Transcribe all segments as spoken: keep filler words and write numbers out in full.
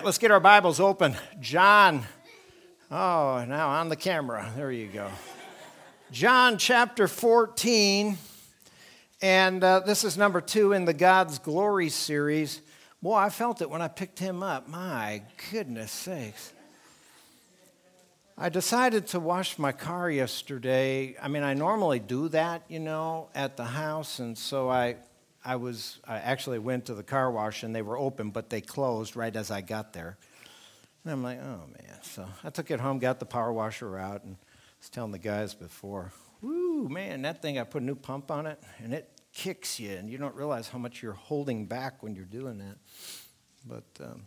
let's get our Bibles open. John, oh, now on the camera. There you go. John chapter fourteen, and uh, this is number two in the God's Glory series. Boy, I felt it when I picked him up. My goodness sakes. I decided to wash my car yesterday. I mean, I normally do that, you know, at the house, and so I... I was, I actually went to the car wash, and they were open, but they closed right as I got there. And I'm like, oh, man. So I took it home, got the power washer out, and I was telling the guys before, woo, man, that thing, I put a new pump on it, and it kicks you, and you don't realize how much you're holding back when you're doing that. But, um,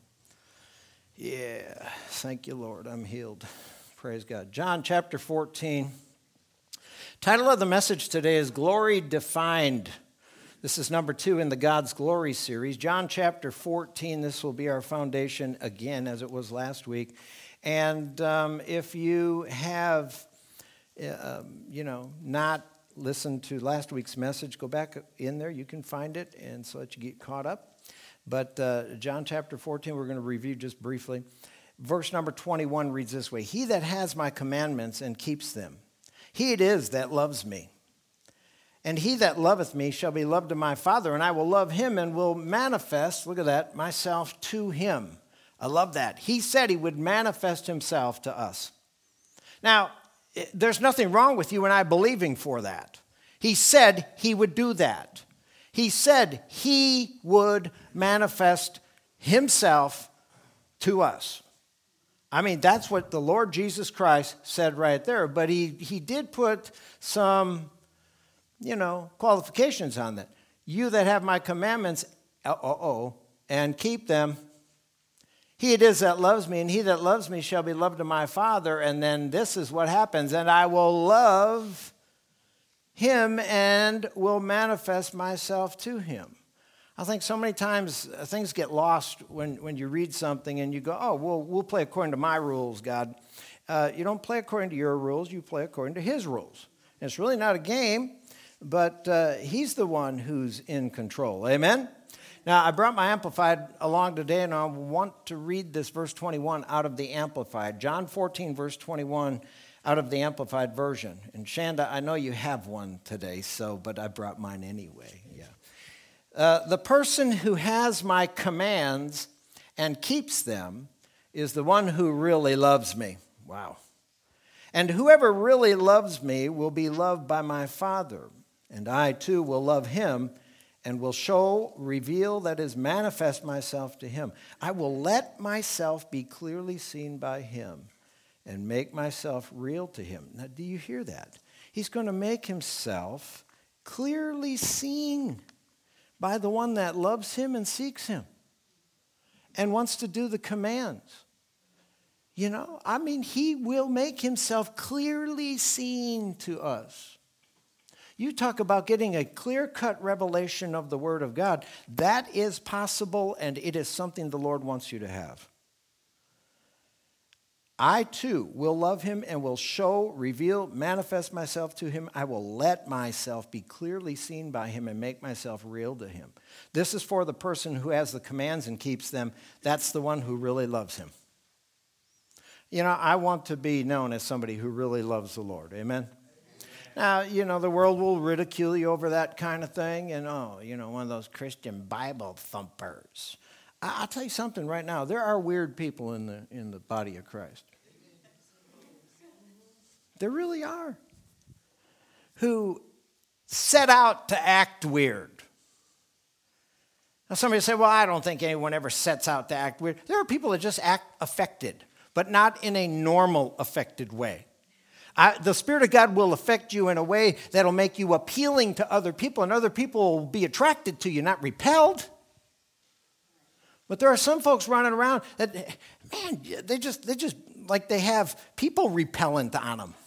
yeah, thank you, Lord, I'm healed. Praise God. John chapter fourteen. Title of the message today is Glory Defined. This is number two in the God's Glory series. John chapter fourteen, this will be our foundation again, as it was last week. And um, if you have, uh, you know, not listened to last week's message, go back in there. You can find it, and so that you get caught up. But uh, John chapter fourteen, we're going to review just briefly. Verse number twenty-one reads this way: He that has my commandments and keeps them, he it is that loves me. And he that loveth me shall be loved of my Father, and I will love him and will manifest, look at that, myself to him. I love that. He said he would manifest himself to us. Now, there's nothing wrong with you and I believing for that. He said he would do that. He said he would manifest himself to us. I mean, that's what the Lord Jesus Christ said right there, but he, he did put some... you know, qualifications on that. You that have my commandments, uh-oh, and keep them, he it is that loves me, and he that loves me shall be loved of my Father. And then this is what happens: and I will love him and will manifest myself to him. I think so many times things get lost when, when you read something and you go, oh, well, we'll play according to my rules, God. Uh, you don't play according to your rules, you play according to his rules. And it's really not a game. But uh, he's the one who's in control. Amen? Now, I brought my Amplified along today, and I want to read this verse twenty-one out of the Amplified. John fourteen, verse twenty-one, out of the Amplified version. And Shanda, I know you have one today, so but I brought mine anyway. Yeah. Uh, the person who has my commands and keeps them is the one who really loves me. Wow. And whoever really loves me will be loved by my Father. And I, too, will love him and will show, reveal, that is, manifest myself to him. I will let myself be clearly seen by him and make myself real to him. Now, do you hear that? He's going to make himself clearly seen by the one that loves him and seeks him and wants to do the commands. You know, I mean, he will make himself clearly seen to us. You talk about getting a clear-cut revelation of the Word of God. That is possible, and it is something the Lord wants you to have. I, too, will love him and will show, reveal, manifest myself to him. I will let myself be clearly seen by him and make myself real to him. This is for the person who has the commands and keeps them. That's the one who really loves him. You know, I want to be known as somebody who really loves the Lord. Amen? Now, you know, the world will ridicule you over that kind of thing. And, oh, you know, one of those Christian Bible thumpers. I- I'll tell you something right now. There are weird people in the in the body of Christ. There really are. Who set out to act weird. Now, somebody say, well, I don't think anyone ever sets out to act weird. There are people that just act affected, but not in a normal affected way. I, the Spirit of God will affect you in a way that will make you appealing to other people, and other people will be attracted to you, not repelled. But there are some folks running around that, man, they just, they just, like they have people repellent on them.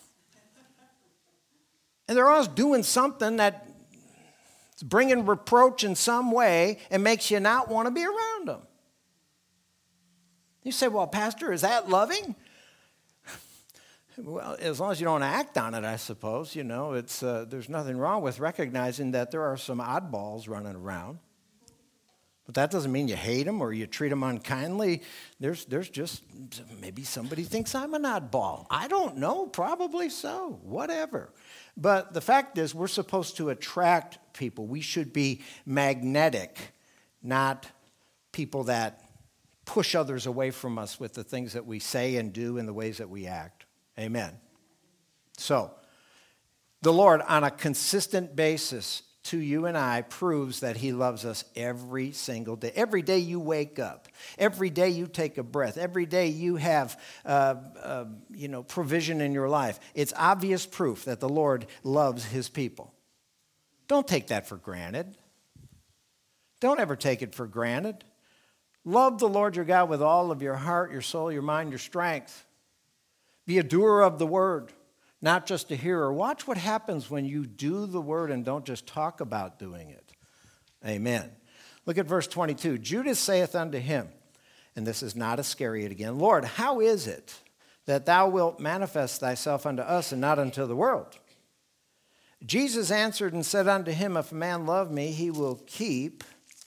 And they're always doing something that's bringing reproach in some way and makes you not want to be around them. You say, well, Pastor, is that loving? Well, as long as you don't act on it, I suppose, you know, it's uh, there's nothing wrong with recognizing that there are some oddballs running around. But that doesn't mean you hate them or you treat them unkindly. There's, there's just, maybe somebody thinks I'm an oddball. I don't know, probably so, whatever. But the fact is, we're supposed to attract people. We should be magnetic, not people that push others away from us with the things that we say and do and the ways that we act. Amen. So, the Lord, on a consistent basis to you and I, proves that he loves us every single day. Every day you wake up, every day you take a breath, every day you have uh, uh, you know, provision in your life. It's obvious proof that the Lord loves his people. Don't take that for granted. Don't ever take it for granted. Love the Lord your God with all of your heart, your soul, your mind, your strength. Be a doer of the word, not just a hearer. Watch what happens when you do the word and don't just talk about doing it. Amen. Look at verse twenty-two. Judas saith unto him, and this is not Iscariot again, Lord, how is it that thou wilt manifest thyself unto us and not unto the world? Jesus answered and said unto him, if a man love me, he will keep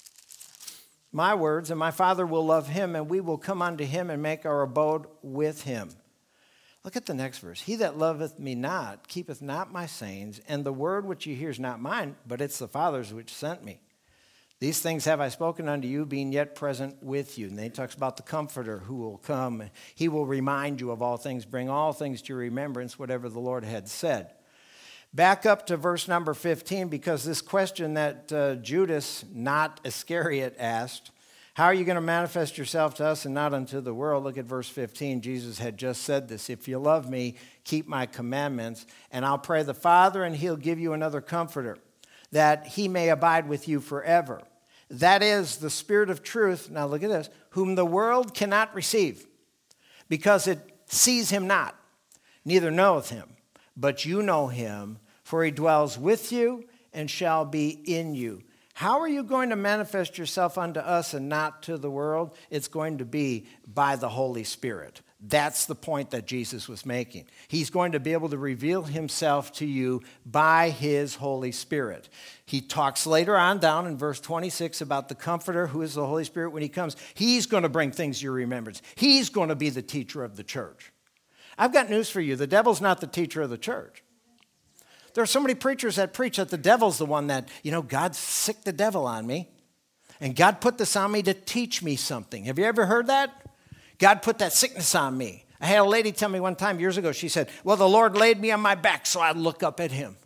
my words, and my Father will love him, and we will come unto him and make our abode with him. Look at the next verse. He that loveth me not keepeth not my sayings, and the word which ye hear is not mine, but it's the Father's which sent me. These things have I spoken unto you, being yet present with you. And then he talks about the Comforter who will come. He will remind you of all things, bring all things to your remembrance, whatever the Lord had said. Back up to verse number fifteen, because this question that uh, Judas, not Iscariot, asked, how are you going to manifest yourself to us and not unto the world? Look at verse fifteen. Jesus had just said this. If you love me, keep my commandments, and I'll pray the Father, and he'll give you another comforter, that he may abide with you forever. That is the Spirit of truth. Now look at this. Whom the world cannot receive, because it sees him not, neither knoweth him. But you know him, for he dwells with you and shall be in you. How are you going to manifest yourself unto us and not to the world? It's going to be by the Holy Spirit. That's the point that Jesus was making. He's going to be able to reveal himself to you by his Holy Spirit. He talks later on down in verse twenty-six about the Comforter, who is the Holy Spirit when he comes. He's going to bring things to your remembrance. He's going to be the teacher of the church. I've got news for you. The devil's not the teacher of the church. There are so many preachers that preach that the devil's the one that, you know, God sicked the devil on me. And God put this on me to teach me something. Have you ever heard that? God put that sickness on me. I had a lady tell me one time years ago, she said, well, the Lord laid me on my back so I'd look up at him.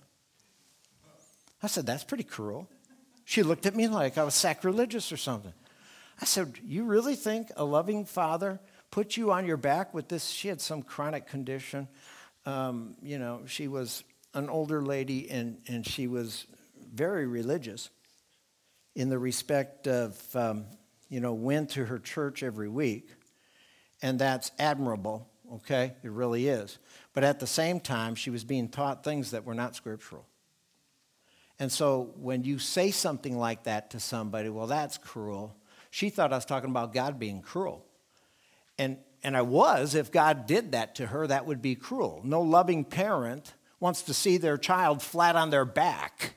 I said, that's pretty cruel. She looked at me like I was sacrilegious or something. I said, you really think a loving father put you on your back with this? She had some chronic condition. Um, you know, she was an older lady, and, and she was very religious in the respect of, um, you know, went to her church every week, and that's admirable, okay? It really is. But at the same time, she was being taught things that were not scriptural. And so when you say something like that to somebody, well, that's cruel. She thought I was talking about God being cruel. And, and I was. If God did that to her, that would be cruel. No loving parent wants to see their child flat on their back.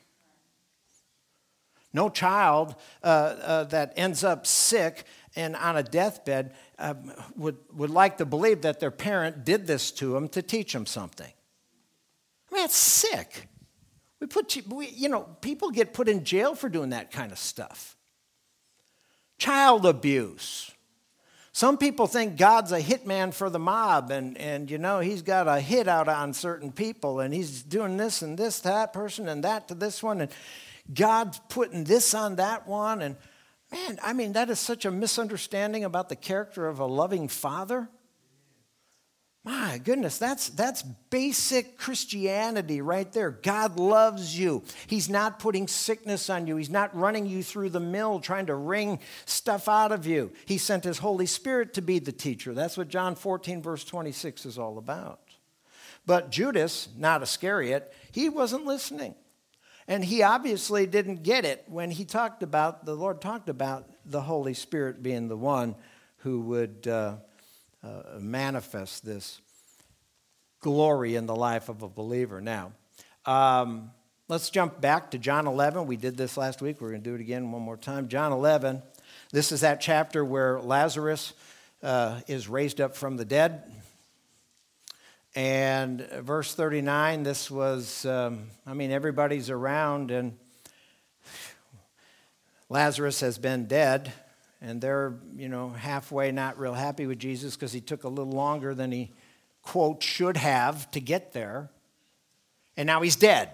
No child uh, uh, that ends up sick and on a deathbed uh, would, would like to believe that their parent did this to them to teach them something. I mean, it's sick. We put, we, you know, people get put in jail for doing that kind of stuff. Child abuse. Some people think God's a hitman for the mob, and, and, you know, he's got a hit out on certain people, and he's doing this and this to that person and that to this one, and God's putting this on that one. And, man, I mean, that is such a misunderstanding about the character of a loving father. My goodness, that's, that's basic Christianity right there. God loves you. He's not putting sickness on you. He's not running you through the mill trying to wring stuff out of you. He sent his Holy Spirit to be the teacher. That's what John fourteen, verse twenty-six is all about. But Judas, not Iscariot, he wasn't listening. And he obviously didn't get it when he talked about, the Lord talked about the Holy Spirit being the one who would uh, Uh, manifest this glory in the life of a believer. Now, um, let's jump back to John eleven. We did this last week. We're going to do it again one more time. John eleven. This is that chapter where Lazarus uh, is raised up from the dead. And verse thirty-nine, this was, um, I mean, everybody's around, and Lazarus has been dead, and they're, you know, halfway not real happy with Jesus because he took a little longer than he, quote, should have to get there. And now he's dead.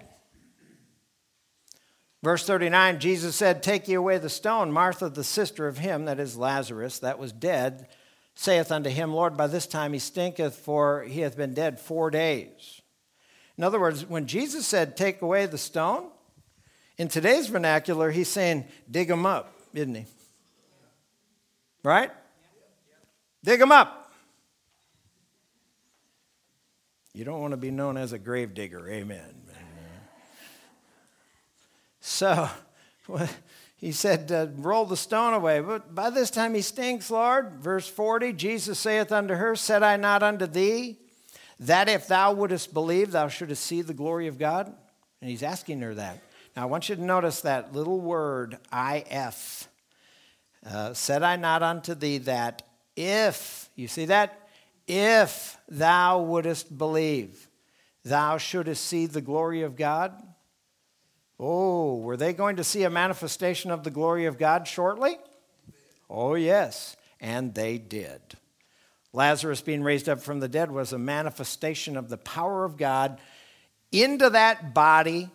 Verse thirty-nine, Jesus said, "Take ye away the stone." Martha, the sister of him, that is Lazarus, that was dead, saith unto him, "Lord, by this time he stinketh, for he hath been dead four days." In other words, when Jesus said, "Take away the stone," in today's vernacular, he's saying, dig him up, isn't he? Right? Dig him up. You don't want to be known as a grave digger, amen. So he said, uh, roll the stone away. But by this time he stinks, Lord. Verse forty, Jesus saith unto her, "Said I not unto thee, that if thou wouldest believe, thou shouldest see the glory of God?" And he's asking her that. Now I want you to notice that little word, if. Uh, said I not unto thee that if, you see that? If thou wouldest believe, thou shouldest see the glory of God. Oh, were they going to see a manifestation of the glory of God shortly? Oh, yes, and they did. Lazarus being raised up from the dead was a manifestation of the power of God into that body.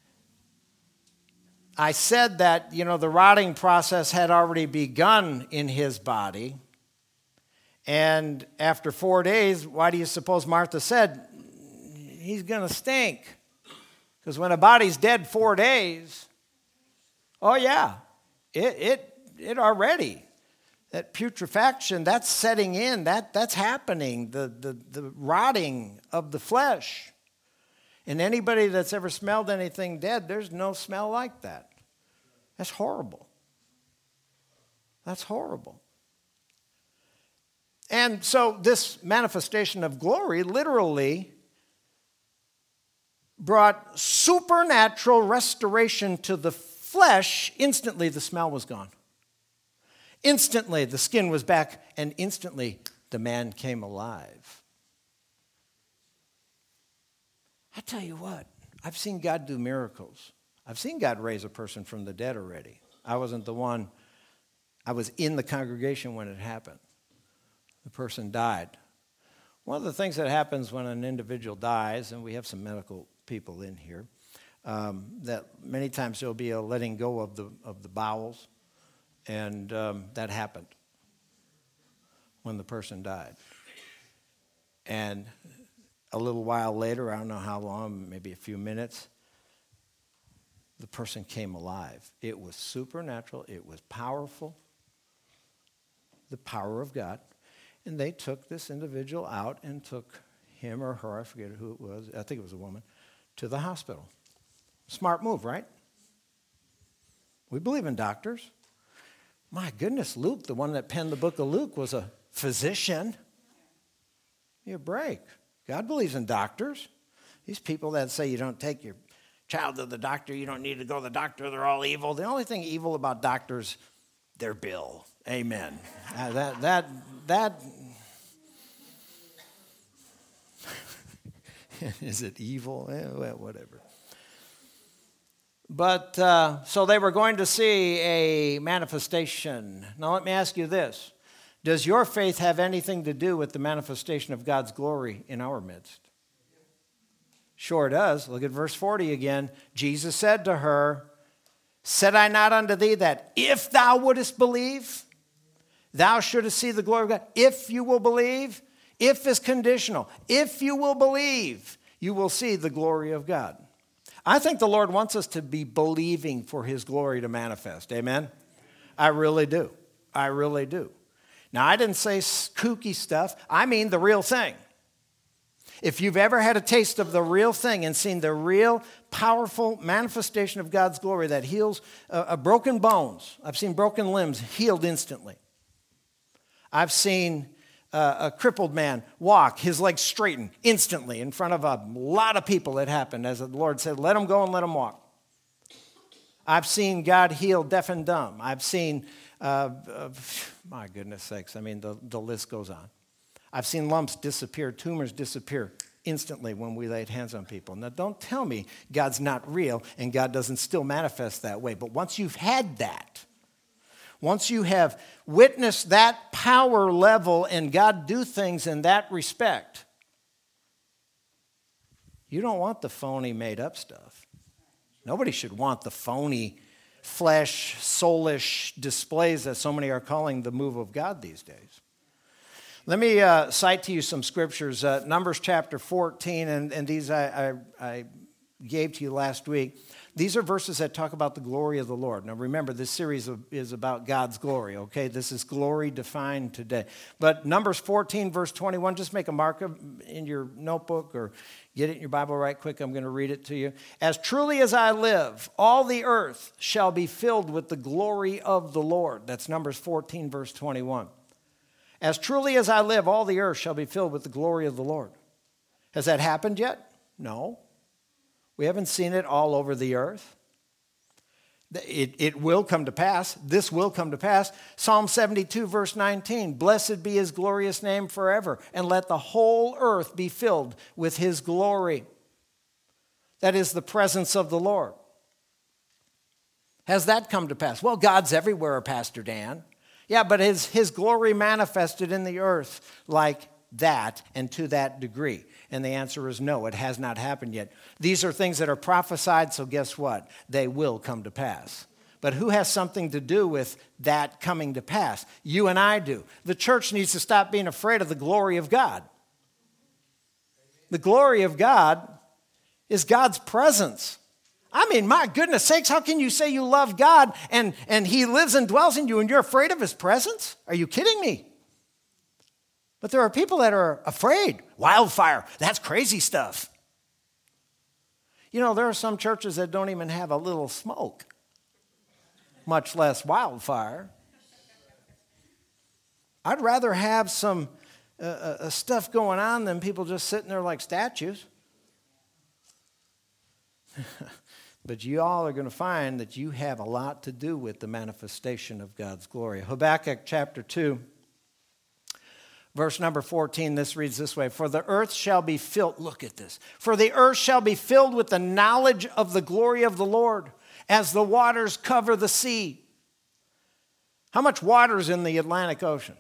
I said that, you know, the rotting process had already begun in his body. And after four days, why do you suppose Martha said, he's going to stink? Because when a body's dead four days, oh yeah, it it it already, that putrefaction, that's setting in, that that's happening, the, the, the rotting of the flesh. And anybody that's ever smelled anything dead, there's no smell like that. That's horrible. That's horrible. And so this manifestation of glory literally brought supernatural restoration to the flesh. Instantly, the smell was gone. Instantly, the skin was back, and instantly, the man came alive. I tell you what, I've seen God do miracles. I've seen God raise a person from the dead already. I wasn't the one. I was in the congregation when it happened. The person died. One of the things that happens when an individual dies, and we have some medical people in here, um, that many times there'll be a letting go of the of the bowels, and um, that happened when the person died. And a little while later, I don't know how long, maybe a few minutes, the person came alive. It was supernatural. It was powerful. The power of God. And they took this individual out and took him or her, I forget who it was, I think it was a woman, to the hospital. Smart move, right? We believe in doctors. My goodness, Luke, the one that penned the book of Luke, was a physician. Give me a break. God believes in doctors. These people that say you don't take your child to the doctor, you don't need to go to the doctor, they're all evil. The only thing evil about doctors, their bill. Amen. uh, that, that, that, is it evil? Eh, well, whatever. But, uh, so they were going to see a manifestation. Now let me ask you this. Does your faith have anything to do with the manifestation of God's glory in our midst? Sure does. Look at verse forty again. Jesus said to her, "Said I not unto thee that if thou wouldest believe, thou shouldest see the glory of God?" If you will believe, if is conditional. If you will believe, you will see the glory of God. I think the Lord wants us to be believing for his glory to manifest. Amen? I really do. I really do. Now, I didn't say kooky stuff. I mean the real thing. If you've ever had a taste of the real thing and seen the real powerful manifestation of God's glory that heals uh, uh, broken bones, I've seen broken limbs healed instantly. I've seen uh, a crippled man walk, his legs straighten instantly in front of a lot of people. It happened as the Lord said, let him go and let him walk. I've seen God heal deaf and dumb. I've seen, uh, uh, my goodness sakes, I mean, the, the list goes on. I've seen lumps disappear, tumors disappear instantly when we laid hands on people. Now, don't tell me God's not real and God doesn't still manifest that way. But once you've had that, once you have witnessed that power level and God do things in that respect, you don't want the phony made up stuff. Nobody should want the phony flesh, soulish displays that so many are calling the move of God these days. Let me uh, cite to you some scriptures. Uh, Numbers chapter fourteen, and, and these I, I, I gave to you last week. These are verses that talk about the glory of the Lord. Now remember, this series is about God's glory, okay? This is glory defined today. But Numbers fourteen, verse twenty-one, just make a mark in your notebook or get it in your Bible right quick. I'm going to read it to you. As truly as I live, all the earth shall be filled with the glory of the Lord. That's Numbers fourteen, verse twenty-one. As truly as I live, all the earth shall be filled with the glory of the Lord. Has that happened yet? No. We haven't seen it all over the earth. It, it will come to pass. This will come to pass. Psalm seventy-two, verse nineteen. Blessed be his glorious name forever, and let the whole earth be filled with his glory. That is the presence of the Lord. Has that come to pass? Well, God's everywhere, Pastor Dan. Yeah, but his, his glory manifested in the earth like that and to that degree. And the answer is no, it has not happened yet. These are things that are prophesied, so guess what? They will come to pass. But who has something to do with that coming to pass? You and I do. The church needs to stop being afraid of the glory of God. The glory of God is God's presence. I mean, my goodness sakes, how can you say you love God and, and he lives and dwells in you and you're afraid of his presence? Are you kidding me? But there are people that are afraid. Wildfire, that's crazy stuff. You know, there are some churches that don't even have a little smoke, much less wildfire. I'd rather have some uh, uh, stuff going on than people just sitting there like statues. But you all are going to find that you have a lot to do with the manifestation of God's glory. Habakkuk chapter two, verse number fourteen, this reads this way. For the earth shall be filled, look at this. For the earth shall be filled with the knowledge of the glory of the Lord, as the waters cover the sea. How much water is in the Atlantic Ocean?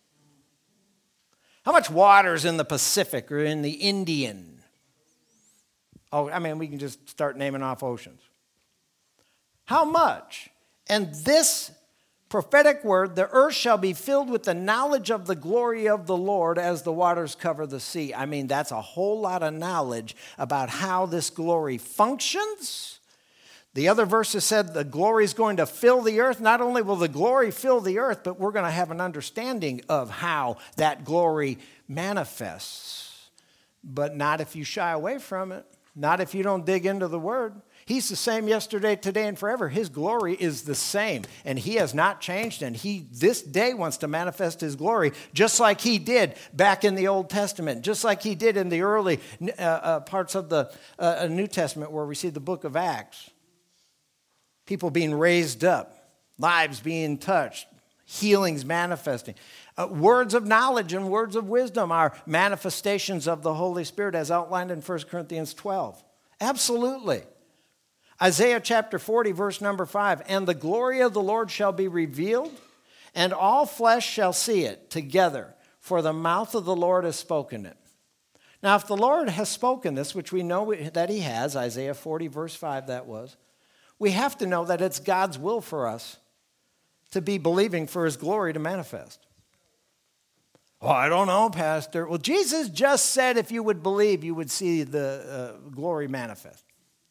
How much water is in the Pacific or in the Indian? Oh, I mean, we can just start naming off oceans. How much? And this prophetic word, the earth shall be filled with the knowledge of the glory of the Lord as the waters cover the sea. I mean, that's a whole lot of knowledge about how this glory functions. The other verses said the glory is going to fill the earth. Not only will the glory fill the earth, but we're going to have an understanding of how that glory manifests. But not if you shy away from it. Not if you don't dig into the word. He's the same yesterday, today, and forever. His glory is the same, and he has not changed, and he this day wants to manifest his glory just like he did back in the Old Testament, just like he did in the early uh, uh, parts of the uh, New Testament where we see the book of Acts. People being raised up, lives being touched, healings manifesting. Uh, words of knowledge and words of wisdom are manifestations of the Holy Spirit as outlined in First Corinthians twelve. Absolutely. Isaiah chapter forty, verse number five. And the glory of the Lord shall be revealed, and all flesh shall see it together, for the mouth of the Lord has spoken it. Now, if the Lord has spoken this, which we know that he has, Isaiah forty, verse five that was, we have to know that it's God's will for us to be believing for his glory to manifest. Oh, I don't know, Pastor. Well, Jesus just said if you would believe, you would see the uh, glory manifest.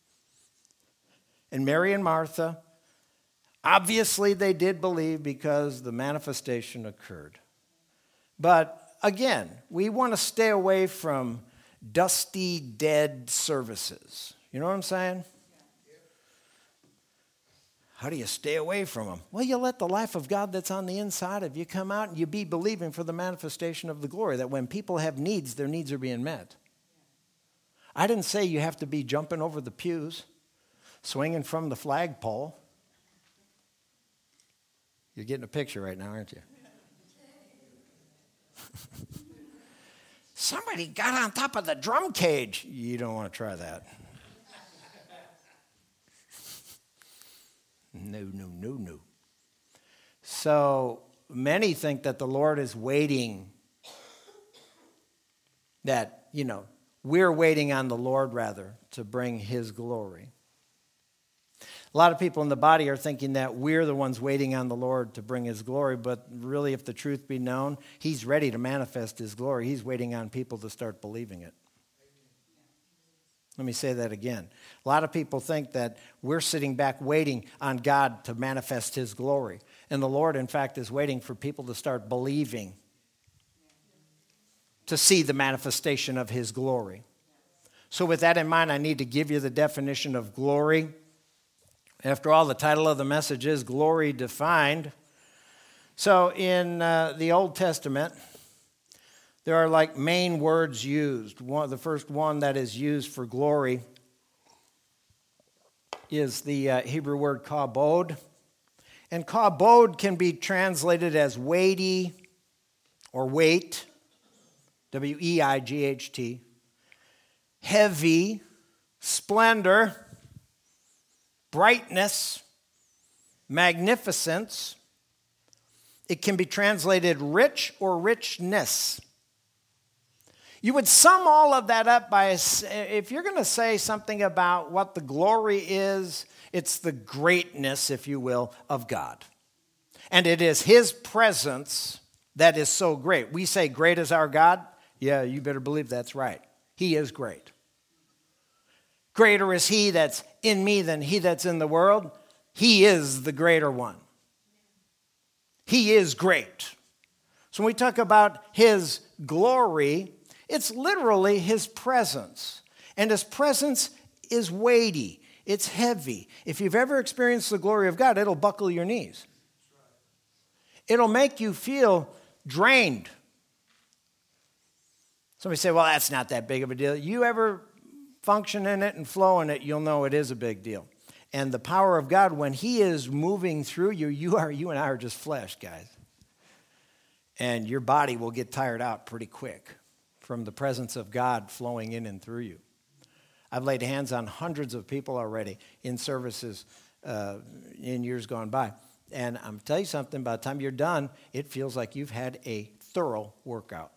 And Mary and Martha, obviously they did believe because the manifestation occurred. But again, we want to stay away from dusty, dead services. You know what I'm saying? How do you stay away from them? Well, you let the life of God that's on the inside of you come out and you be believing for the manifestation of the glory, that when people have needs, their needs are being met. I didn't say you have to be jumping over the pews, swinging from the flagpole. You're getting a picture right now, aren't you? Somebody got on top of the drum cage. You don't want to try that. No, no, no, no. So many think that the Lord is waiting, that, you know, we're waiting on the Lord, rather, to bring his glory. A lot of people in the body are thinking that we're the ones waiting on the Lord to bring his glory, but really, if the truth be known, he's ready to manifest his glory. He's waiting on people to start believing it. Let me say that again. A lot of people think that we're sitting back waiting on God to manifest his glory. And the Lord, in fact, is waiting for people to start believing to see the manifestation of his glory. So with that in mind, I need to give you the definition of glory. After all, the title of the message is Glory Defined. So in uh, the Old Testament, there are like main words used. One, the first one that is used for glory is the uh, Hebrew word kabod. And kabod can be translated as weighty or weight, W E I G H T, heavy, splendor, brightness, magnificence. It can be translated rich or richness. You would sum all of that up by, if you're going to say something about what the glory is, it's the greatness, if you will, of God. And it is his presence that is so great. We say, great is our God. Yeah, you better believe that's right. He is great. Greater is he that's in me than he that's in the world. He is the greater one. He is great. So when we talk about his glory, it's literally his presence. And his presence is weighty. It's heavy. If you've ever experienced the glory of God, it'll buckle your knees. It'll make you feel drained. Somebody say, well, that's not that big of a deal. You ever function in it and flow in it, you'll know it is a big deal. And the power of God, when he is moving through you, you are you and I are just flesh, guys. And your body will get tired out pretty quick from the presence of God flowing in and through you. I've laid hands on hundreds of people already in services uh, in years gone by. And I'm going to tell you something, by the time you're done, it feels like you've had a thorough workout.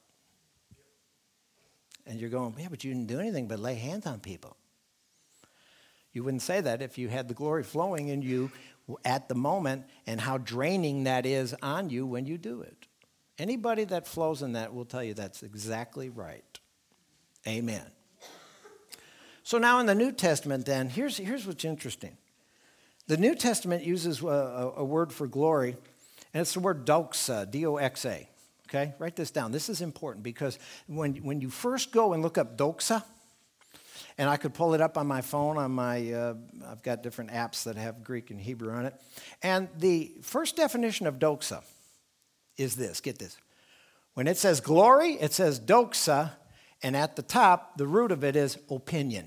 And you're going, yeah, but you didn't do anything but lay hands on people. You wouldn't say that if you had the glory flowing in you at the moment, and how draining that is on you when you do it. Anybody that flows in that will tell you that's exactly right. Amen. So now in the New Testament then, here's, here's what's interesting. The New Testament uses a, a, a word for glory, and it's the word doxa, D O X A. Okay, write this down. This is important because when, when you first go and look up doxa, and I could pull it up on my phone, on my, uh, I've got different apps that have Greek and Hebrew on it. And the first definition of doxa is this, get this. When it says glory, it says doxa, and at the top, the root of it is opinion.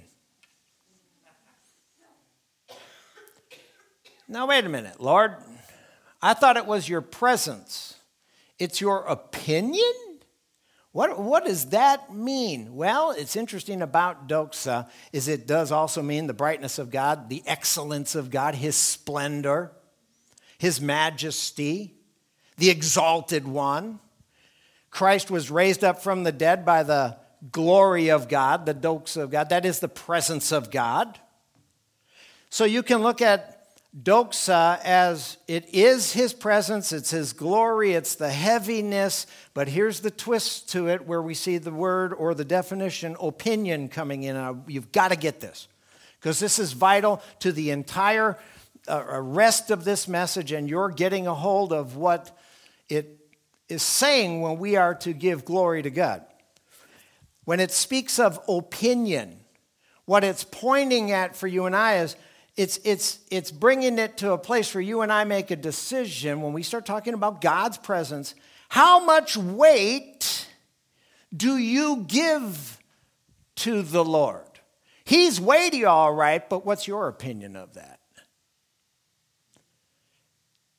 Now, wait a minute, Lord. I thought it was your presence. It's your opinion? What, what does that mean? Well, it's interesting about doxa is it does also mean the brightness of God, the excellence of God, his splendor, his majesty, the exalted one. Christ was raised up from the dead by the glory of God, the doxa of God. That is the presence of God. So you can look at doxa as it is his presence, it's his glory, it's the heaviness, but here's the twist to it where we see the word or the definition opinion coming in. Uh, you've got to get this because this is vital to the entire uh, rest of this message, and you're getting a hold of what it is saying when we are to give glory to God. When it speaks of opinion, what it's pointing at for you and I is It's, it's, it's bringing it to a place where you and I make a decision when we start talking about God's presence. How much weight do you give to the Lord? He's weighty, all right, but what's your opinion of that?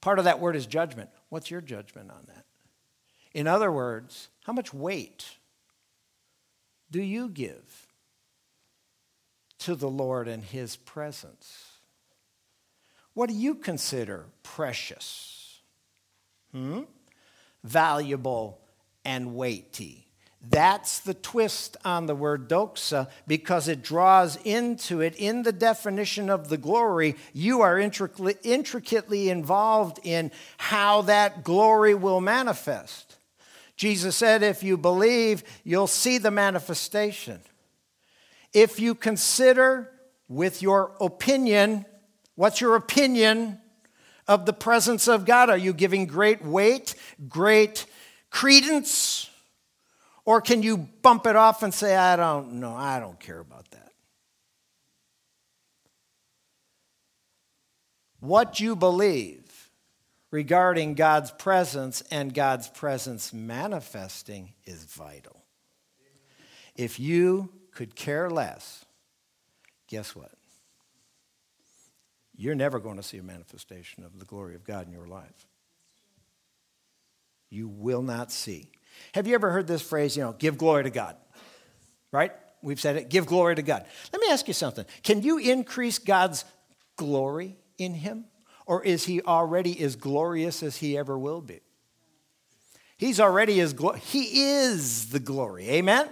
Part of that word is judgment. What's your judgment on that? In other words, how much weight do you give to the Lord and his presence? What do you consider precious, hmm? valuable, and weighty? That's the twist on the word doxa, because it draws into it, in the definition of the glory, you are intricately, intricately involved in how that glory will manifest. Jesus said, if you believe, you'll see the manifestation. If you consider with your opinion, what's your opinion of the presence of God? Are you giving great weight, great credence? Or can you bump it off and say, I don't know, I don't care about that? What you believe regarding God's presence and God's presence manifesting is vital. If you could care less, guess what? You're never going to see a manifestation of the glory of God in your life. You will not see. Have you ever heard this phrase, you know, give glory to God? Right? We've said it, give glory to God. Let me ask you something. Can you increase God's glory in him? Or is he already as glorious as he ever will be? He's already as glo- he is the glory. Amen?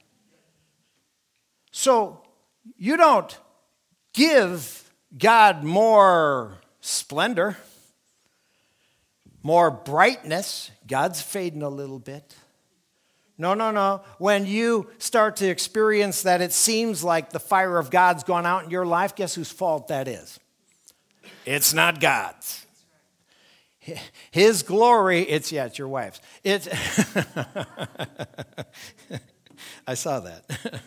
So you don't give God more splendor, more brightness. God's fading a little bit. No, no, no. When you start to experience that it seems like the fire of God's gone out in your life, guess whose fault that is? It's not God's. His glory, it's, yeah, it's your wife's. It's, I saw that.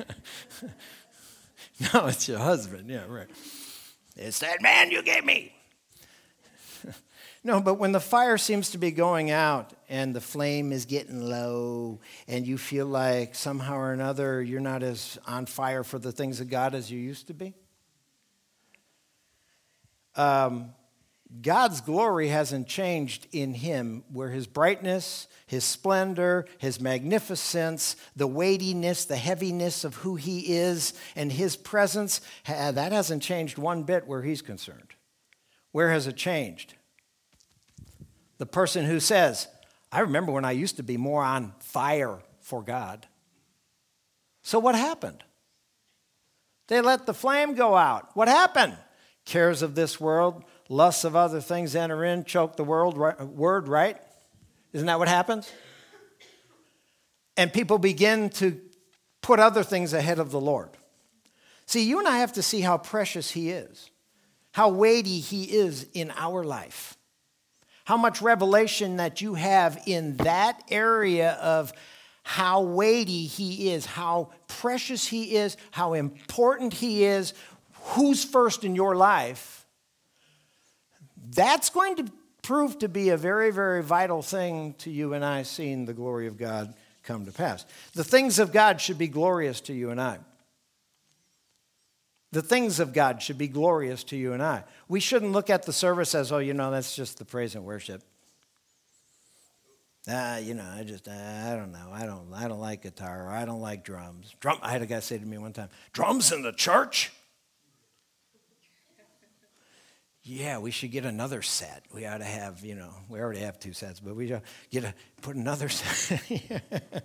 No, it's your husband. Yeah, right. It's that man you gave me. No, but when the fire seems to be going out and the flame is getting low and you feel like somehow or another you're not as on fire for the things of God as you used to be, um, God's glory hasn't changed in him, where his brightness, his splendor, his magnificence, the weightiness, the heaviness of who he is, and his presence, that hasn't changed one bit where he's concerned. Where has it changed? The person who says, I remember when I used to be more on fire for God. So what happened? They let the flame go out. What happened? Cares of this world, lusts of other things enter in, choke the world, word, right? Isn't that what happens? And people begin to put other things ahead of the Lord. See, you and I have to see how precious he is, how weighty he is in our life. How much revelation that you have in that area of how weighty he is, how precious he is, how important he is, who's first in your life. That's going to prove to be a very, very vital thing to you and I, seeing the glory of God come to pass. The things of God should be glorious to you and I. The things of God should be glorious to you and I. We shouldn't look at the service as, oh, you know, that's just the praise and worship. Ah, you know, I just, I don't know. I don't, I don't like guitar, or I don't like drums. Drum. I had a guy say to me one time, drums in the church? Yeah, we should get another set. We ought to have, you know, we already have two sets, but we should get a, put another set.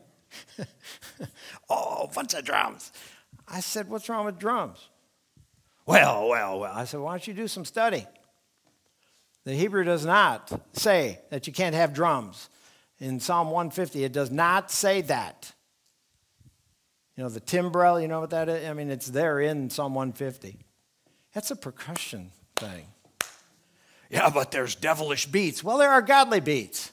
Oh, a bunch of drums. I said, what's wrong with drums? Well, well, well. I said, why don't you do some study? The Hebrew does not say that you can't have drums. In Psalm one fifty, it does not say that. You know, the timbrel, you know what that is? I mean, it's there in Psalm one fifty. That's a percussion thing. Yeah, but there's devilish beats. Well, there are godly beats.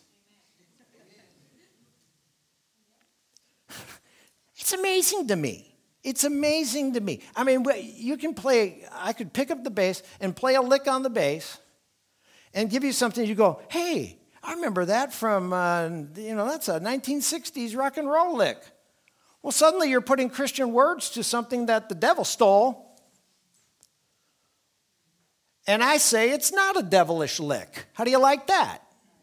It's amazing to me. It's amazing to me. I mean, you can play, I could pick up the bass and play a lick on the bass and give you something. You go, hey, I remember that from, uh, you know, that's a nineteen sixties rock and roll lick. Well, suddenly you're putting Christian words to something that the devil stole. And I say it's not a devilish lick. How do you like that?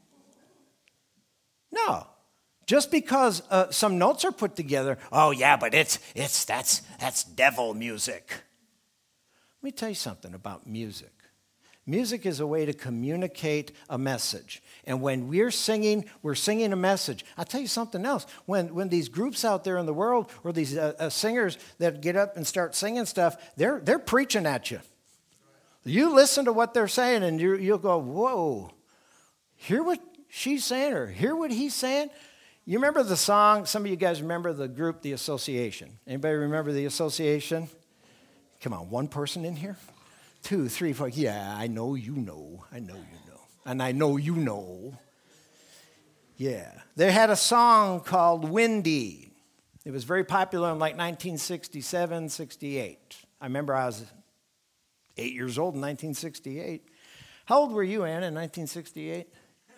No. Just because uh, some notes are put together, oh yeah, but it's it's that's that's devil music. Let me tell you something about music. Music is a way to communicate a message. And when we're singing, we're singing a message. I'll tell you something else. When when these groups out there in the world, or these uh, uh, singers that get up and start singing stuff, they're they're preaching at you. You listen to what they're saying, and you you'll go, whoa, hear what she's saying, or hear what he's saying. You remember the song? Some of you guys remember the group, The Association. Anybody remember The Association? Come on, one person in here? Two, three, four. Yeah, I know you know. I know you know. And I know you know. Yeah. They had a song called Windy. It was very popular in like nineteen sixty-seven, sixty-eight. I remember I was eight years old in nineteen sixty-eight. How old were you, Ann, in nineteen sixty-eight?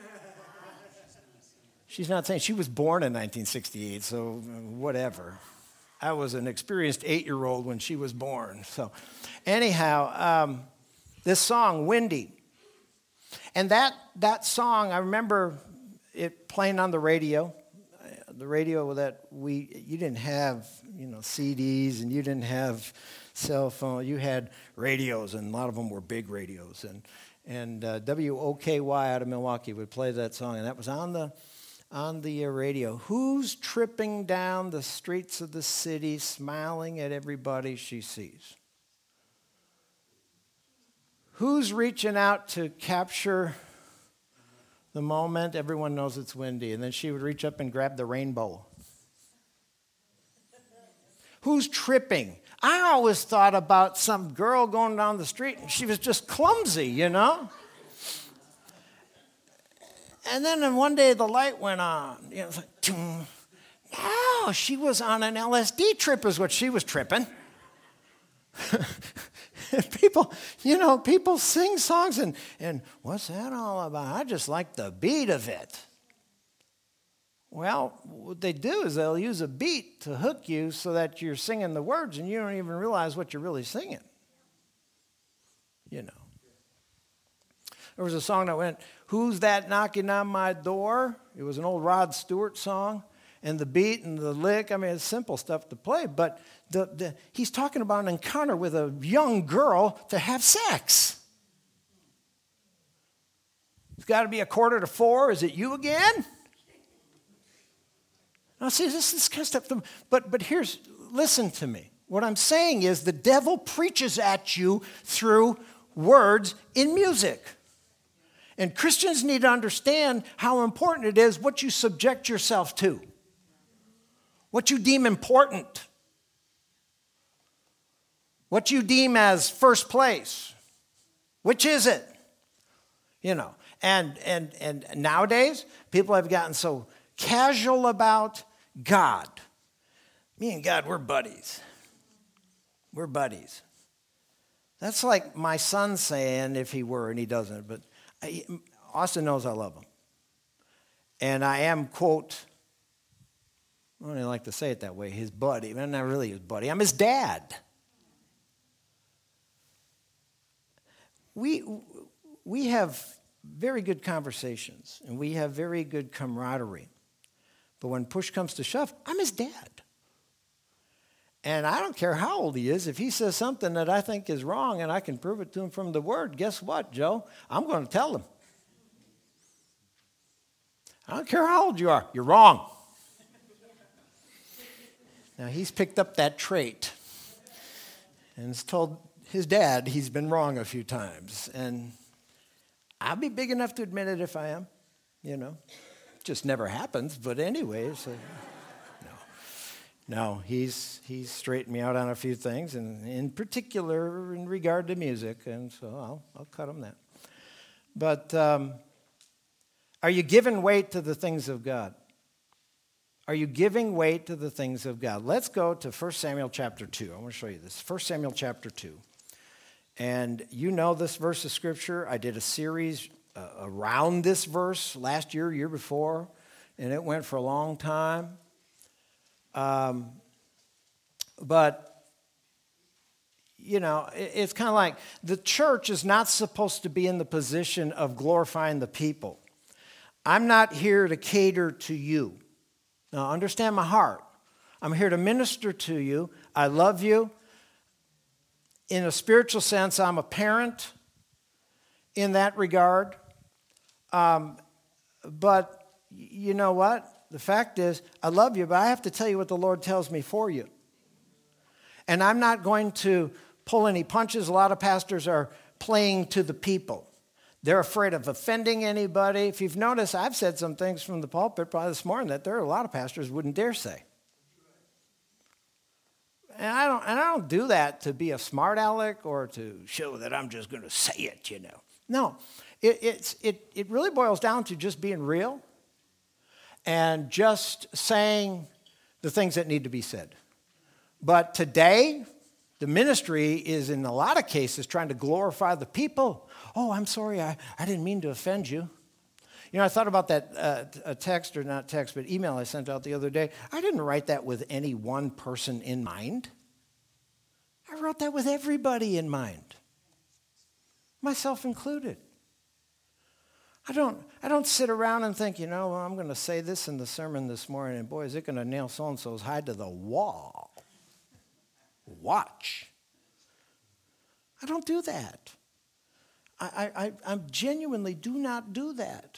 She's not saying she was born in nineteen sixty-eight, so whatever. I was an experienced eight-year-old when she was born. So anyhow, um, this song, Windy. And that that song, I remember it playing on the radio. The radio that we, you didn't have, you know, C Ds, and you didn't have cell phone. You had radios, and a lot of them were big radios. And, and uh, W O K Y out of Milwaukee would play that song, and that was on the on the radio. Who's tripping down the streets of the city, smiling at everybody she sees? Who's reaching out to capture the moment? Everyone knows it's windy. And then she would reach up and grab the rainbow. Who's tripping? I always thought about some girl going down the street and she was just clumsy, you know? And then one day the light went on. You know, it was like, Toom. No, she was on an L S D trip is what she was tripping. people, you know, people sing songs and, and what's that all about? I just like the beat of it. Well, what they do is they'll use a beat to hook you so that you're singing the words and you don't even realize what you're really singing. You know. There was a song that went, "Who's that knocking on my door?" It was an old Rod Stewart song. And the beat and the lick, I mean, it's simple stuff to play. But the, the, he's talking about an encounter with a young girl to have sex. It's got to be a quarter to four. Is it you again? Now, see, this is kind of stuff. But, but here's, listen to me. What I'm saying is the devil preaches at you through words in music. And Christians need to understand how important it is what you subject yourself to, what you deem important, what you deem as first place. Which is it? You know, and and and nowadays, people have gotten so casual about God. Me and God, we're buddies. We're buddies. That's like my son saying, if he were, and he doesn't, but I, Austin knows I love him. And I am, quote, I don't even like to say it that way, his buddy. I'm not really his buddy. I'm his dad. We, we have very good conversations, and we have very good camaraderie. But when push comes to shove, I'm his dad. And I don't care how old he is. If he says something that I think is wrong and I can prove it to him from the Word, guess what, Joe? I'm going to tell him. I don't care how old you are. You're wrong. Now, he's picked up that trait and has told his dad he's been wrong a few times. And I'll be big enough to admit it if I am, you know. It just never happens, but anyway, so... No, he's he's straightened me out on a few things, and in particular in regard to music, and so I'll I'll cut him that. But um, are you giving weight to the things of God? Are you giving weight to the things of God? Let's go to First Samuel chapter two. I want to show you this. First Samuel chapter two. And you know this verse of Scripture. I did a series uh, around this verse last year, year before, and it went for a long time. Um, but you know, it's kind of like the church is not supposed to be in the position of glorifying the people. I'm not here to cater to you. Now, understand my heart. I'm here to minister to you. I love you. In a spiritual sense, I'm a parent in that regard. Um, but you know what? The fact is, I love you, but I have to tell you what the Lord tells me for you. And I'm not going to pull any punches. A lot of pastors are playing to the people. They're afraid of offending anybody. If you've noticed, I've said some things from the pulpit probably this morning that there are a lot of pastors wouldn't dare say. And I don't, and I don't do that to be a smart aleck or to show that I'm just going to say it, you know. No, it, it's, it, it really boils down to just being real and just saying the things that need to be said. But today, the ministry is in a lot of cases trying to glorify the people. Oh, I'm sorry, I, I didn't mean to offend you. You know, I thought about that uh, a text, or not text, but email I sent out the other day. I didn't write that with any one person in mind. I wrote that with everybody in mind, myself included. I don't, I don't sit around and think, you know, well, I'm going to say this in the sermon this morning, and boy, is it going to nail so-and-so's hide to the wall. Watch. I don't do that. I, I, I genuinely do not do that.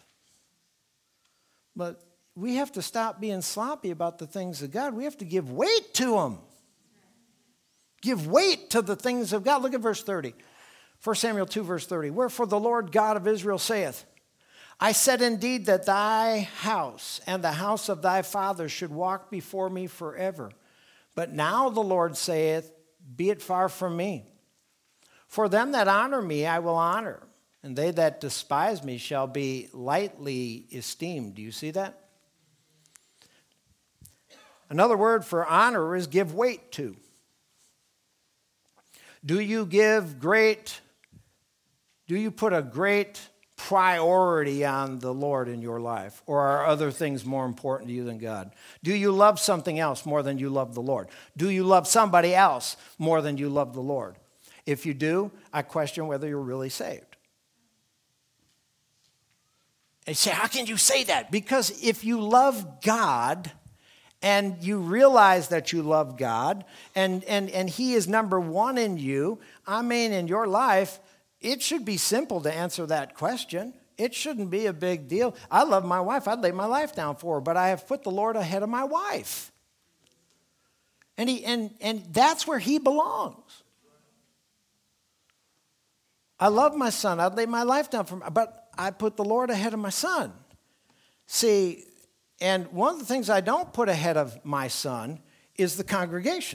But we have to stop being sloppy about the things of God. We have to give weight to them. Give weight to the things of God. Look at verse thirty. First Samuel two, verse thirty. Wherefore the Lord God of Israel saith, I said indeed that thy house and the house of thy father should walk before me forever. But now the Lord saith, be it far from me. For them that honor me I will honor, and they that despise me shall be lightly esteemed. Do you see that? Another word for honor is give weight to. Do you give great, do you put a great priority on the Lord in your life? Or are other things more important to you than God? Do you love something else more than you love the Lord? Do you love somebody else more than you love the Lord? If you do, I question whether you're really saved. And you say, how can you say that? Because if you love God and you realize that you love God and, and, and He is number one in you, I mean, in your life, it should be simple to answer that question. It shouldn't be a big deal. I love my wife. I'd lay my life down for her, but I have put the Lord ahead of my wife. And, he, and, and that's where He belongs. I love my son. I'd lay my life down for him, but I put the Lord ahead of my son. See, and one of the things I don't put ahead of my son is the congregation.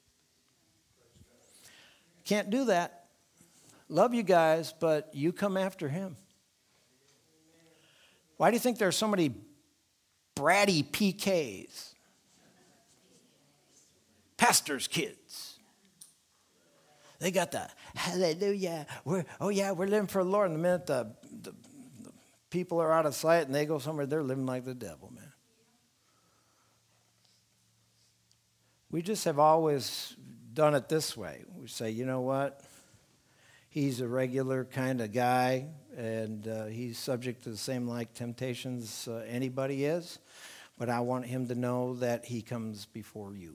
Can't do that. Love you guys, but you come after him. Why do you think there are so many bratty P Ks? Pastors' kids. They got the hallelujah. We're, oh, yeah, we're living for the Lord. And the minute the, the, the people are out of sight and they go somewhere, they're living like the devil, man. We just have always done it this way. We say, you know what? He's a regular kind of guy, and uh, he's subject to the same like temptations uh, anybody is, but I want him to know that he comes before you.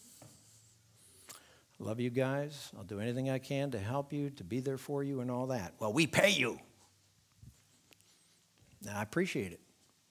Love you guys. I'll do anything I can to help you, to be there for you and all that. Well, we pay you. Now, I appreciate it.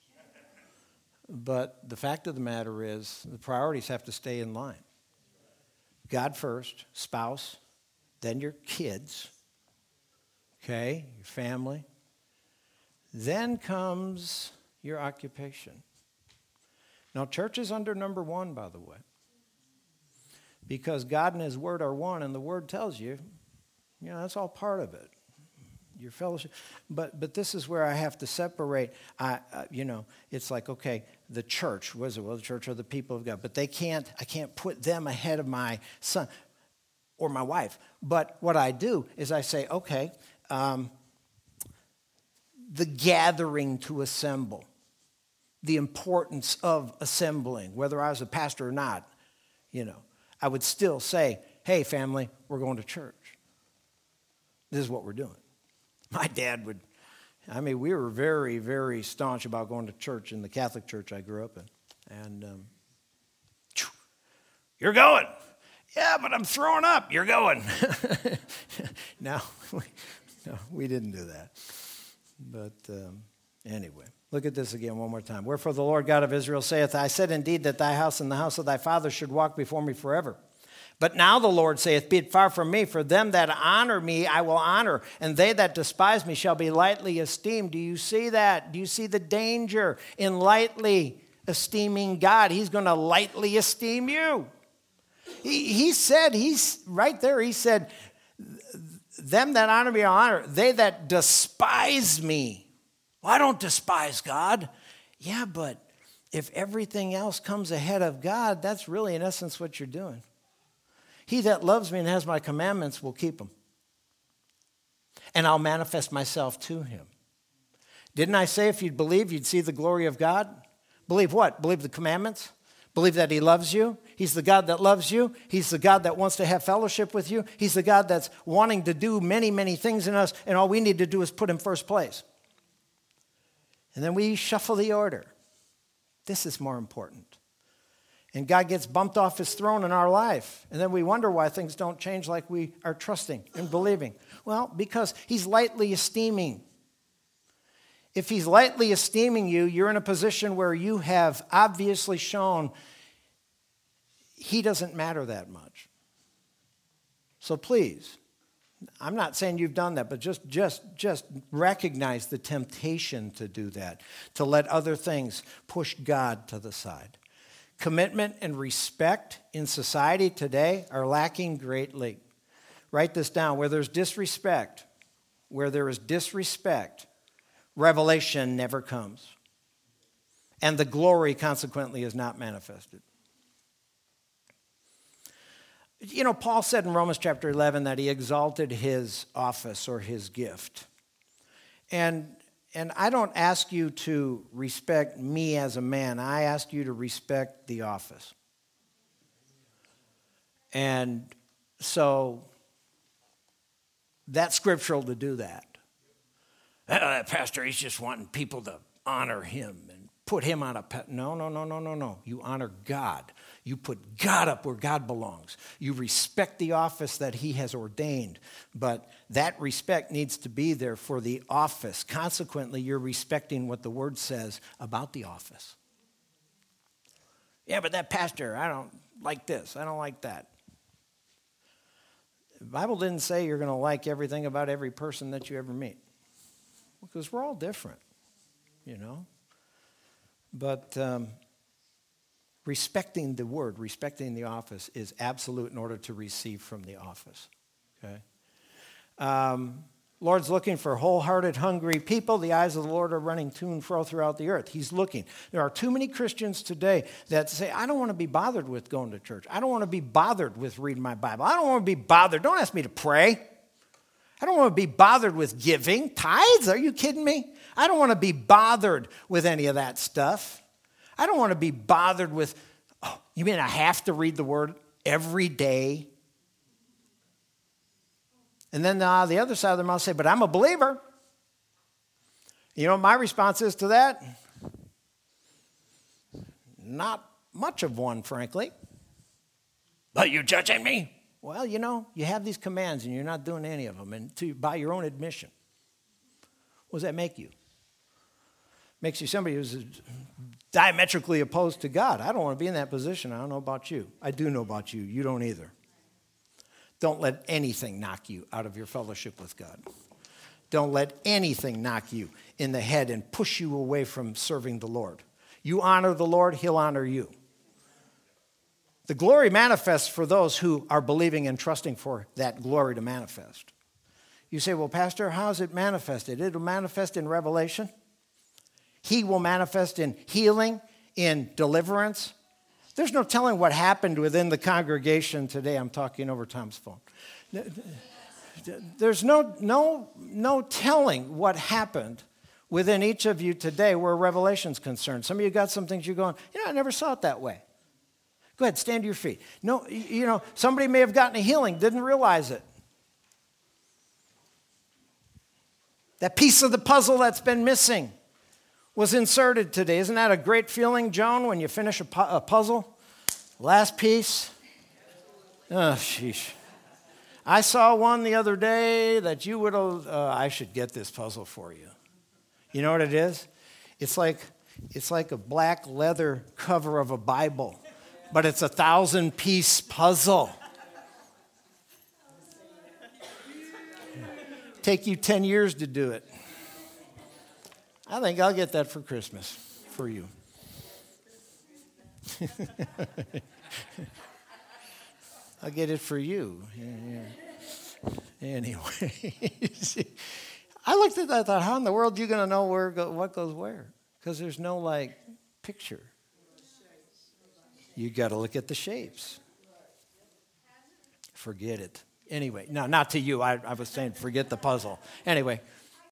But the fact of the matter is the priorities have to stay in line. God first, spouse, then your kids, okay, your family. Then comes your occupation. Now, church is under number one, by the way. Because God and His Word are one, and the Word tells you, you know, that's all part of it. Your fellowship. But but this is where I have to separate. I, uh, you know, it's like, okay, the church, what is it? Well, the church are the people of God. But they can't, I can't put them ahead of my son or my wife. But what I do is I say, okay, um, the gathering to assemble, the importance of assembling, whether I was a pastor or not, you know. I would still say, hey, family, we're going to church. This is what we're doing. My dad would, I mean, we were very, very staunch about going to church in the Catholic church I grew up in. And, um, you're going. Yeah, but I'm throwing up. You're going. no, we, no, we didn't do that. But um, anyway, look at this again one more time. Wherefore the Lord God of Israel saith, I said indeed that thy house and the house of thy father should walk before me forever. But now the Lord saith, be it far from me, for them that honor me I will honor, and they that despise me shall be lightly esteemed. Do you see that? Do you see the danger in lightly esteeming God? He's going to lightly esteem you. He, he said, he's right there, he said, them that honor me, I honor. They that despise me. Well, I don't despise God. Yeah, but if everything else comes ahead of God, that's really in essence what you're doing. He that loves me and has my commandments will keep them. And I'll manifest myself to him. Didn't I say if you'd believe, you'd see the glory of God? Believe what? Believe the commandments? Believe that he loves you. He's the God that loves you. He's the God that wants to have fellowship with you. He's the God that's wanting to do many, many things in us, and all we need to do is put him first place. And then we shuffle the order. This is more important. And God gets bumped off his throne in our life. And then we wonder why things don't change like we are trusting and believing. Well, because he's lightly esteeming. If he's lightly esteeming you, you're in a position where you have obviously shown he doesn't matter that much. So please, I'm not saying you've done that, but just, just, just recognize the temptation to do that, to let other things push God to the side. Commitment and respect in society today are lacking greatly. Write this down. Where there's disrespect, where there is disrespect, revelation never comes. And the glory, consequently, is not manifested. You know, Paul said in Romans chapter eleven that he exalted his office or his gift. And, and I don't ask you to respect me as a man. I ask you to respect the office. And so that's scriptural to do that. Oh, that pastor, he's just wanting people to honor him and put him on a pet. No, no, no, no, no, no. You honor God. You put God up where God belongs. You respect the office that he has ordained. But that respect needs to be there for the office. Consequently, you're respecting what the word says about the office. Yeah, but that pastor, I don't like this. I don't like that. The Bible didn't say you're going to like everything about every person that you ever meet. Because we're all different, you know. But um, respecting the word, respecting the office is absolute in order to receive from the office, okay? Um, Lord's looking for wholehearted, hungry people. The eyes of the Lord are running to and fro throughout the earth. He's looking. There are too many Christians today that say, I don't want to be bothered with going to church. I don't want to be bothered with reading my Bible. I don't want to be bothered. Don't ask me to pray. I don't want to be bothered with giving. Tithes? Are you kidding me? I don't want to be bothered with any of that stuff. I don't want to be bothered with, oh, you mean I have to read the word every day? And then uh, the other side of their mouth say, but I'm a believer. You know what my response is to that? Not much of one, frankly. But you judging me? Well, you know, you have these commands and you're not doing any of them, and to, by your own admission. What does that make you? Makes you somebody who's diametrically opposed to God. I don't want to be in that position. I don't know about you. I do know about you. You don't either. Don't let anything knock you out of your fellowship with God. Don't let anything knock you in the head and push you away from serving the Lord. You honor the Lord, he'll honor you. The glory manifests for those who are believing and trusting for that glory to manifest. You say, well, Pastor, how is it manifested? It'll manifest in revelation. He will manifest in healing, in deliverance. There's no telling what happened within the congregation today. I'm talking over Tom's phone. There's no, no, no telling what happened within each of you today where revelation's concerned. Some of you got some things you're going, you know, I never saw it that way. Go ahead, stand to your feet. No, y- you know, somebody may have gotten a healing, didn't realize it. That piece of the puzzle that's been missing was inserted today. Isn't that a great feeling, Joan, when you finish a, pu- a puzzle? Last piece. Oh, sheesh. I saw one the other day that you would have, uh, I should get this puzzle for you. You know what it is? It's like, it's like a black leather cover of a Bible, but it's a thousand-piece puzzle. Take you ten years to do it. I think I'll get that for Christmas for you. I'll get it for you. Anyway, I looked at that, I thought, how in the world are you going to know where go, what goes where? Because there's no, like, picture. You got to look at the shapes. Forget it. Anyway, no, not to you. I, I was saying forget the puzzle. Anyway.